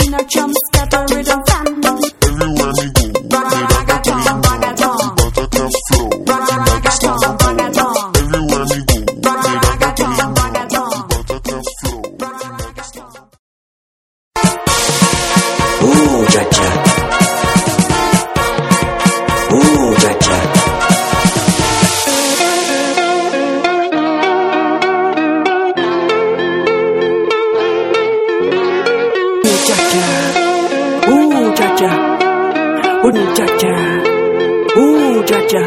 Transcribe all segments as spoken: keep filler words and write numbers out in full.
in a chum scatter rhythm fan. Everywhere me go, Ragaton, ragaton, buttercup flow. ragaton, ragaton, Everywhere me go, ragaton, ragaton. buttercup flow. Ooh, cha cha. Ooh, cha cha. Ooh, cha cha. Ooh, cha cha. Ooh, cha cha.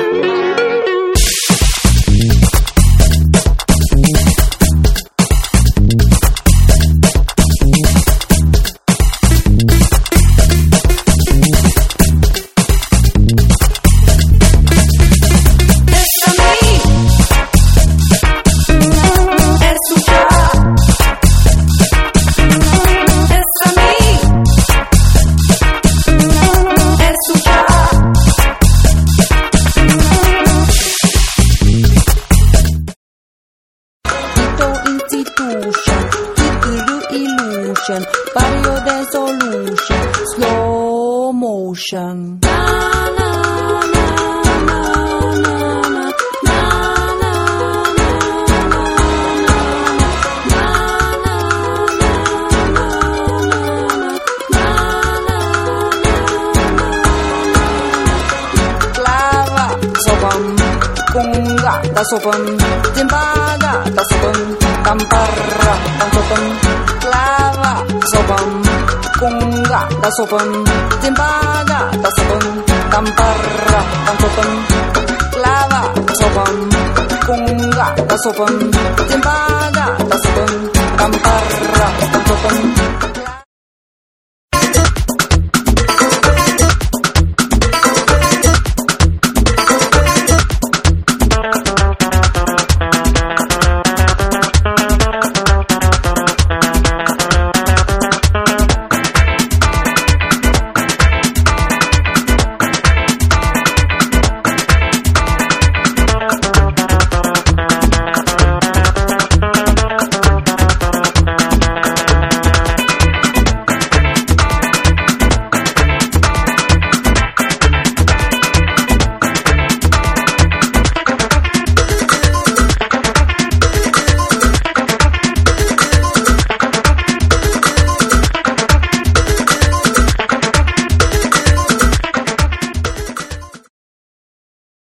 Barrio de solution, slow motion. Na, na, na, na, na, na, na, na, Clava, sopan, kunga, da sopan, timbaga, da sopan, tamparra, da sopan. Clava, sopan, kunga, da sopan, timbaga, da sopan, tamparra, da sopan. Clava, sopan, kunga, da sopan, timbaga, da sopan, tamparra, da sopan.